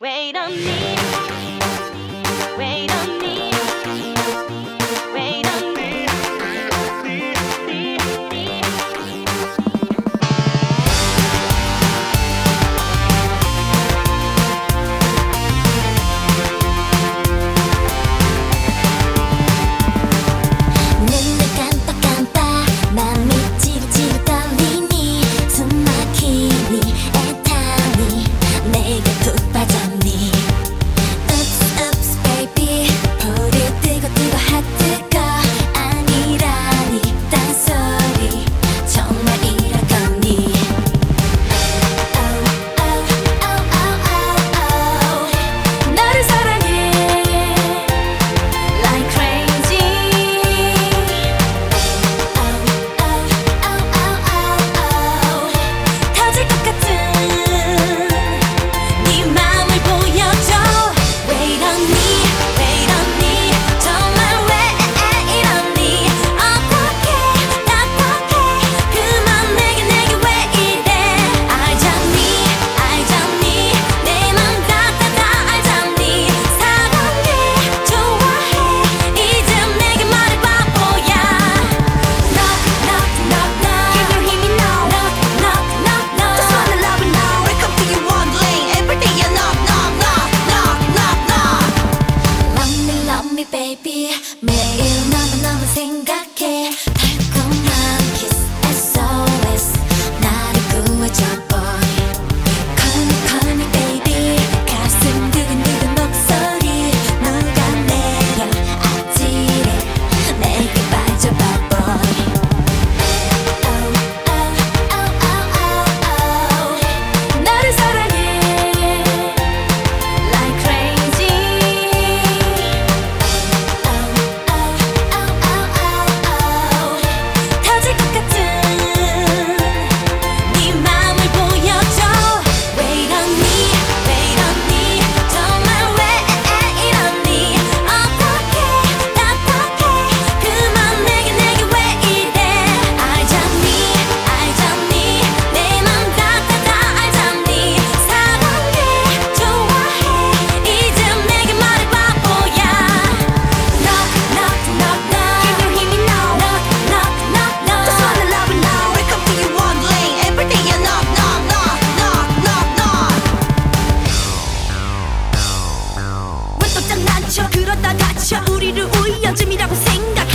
Wait on me. Wait on me. Wait on me. 눈을 깜빡깜빡 맘이 찌릿찌릿 떨리니 숨 막히니 애타니 내게 푹 빠졌니. Oops oops baby 불이 뜨거 뜨거 핫뜨거 아니라니 딴소리 정말 이럴 거니. Oh oh oh oh oh oh 너를 사랑해 like crazy. 터질 것 같은 네 맘을 보여줘. Wait on me, wait on me. 정말 왜 이러니? 어떡해, 답답해. 그만 내게 왜 이래? 알잖니, 알잖니. 내 맘 다 알잖니. 사랑해, 좋아해. 이제 내게 말해 바보야. Knock, knock, knock, knock. Can you hear me now? Knock, knock, knock, knock. Just wanna love you now. Wake up to you wondering. Every day you knock, knock, knock, knock, knock, knock. Love me, baby. 매일 너무너무 생각해. 달콤한 kiss SOS. 나를 구해줘, boy. Call me, baby. 가슴 두근두근 목소리 녹아내려 아찔해. 내게 빠져봐, boy. 너를 사랑해 like crazy. 터질 것 같은 네 맘을 보여줘. Wait on me, wait on me. 정말 왜 이러니? 어떡해, 답답해. 그만 내게 왜 이래? 알잖니, 알잖니. 내 맘 다 알잖니. 사랑해, 좋아해. 이제 내게 말해 바보야. Knock, knock, knock, knock. Can you hear me now? Knock, knock, knock, knock. Just wanna love you now. Wake up to you wondering. Every day you knock, knock, knock, knock, knock, knock. 왜 또 장난쳐? 그러다 다쳐. 우리를 우연쯤이라고 생각.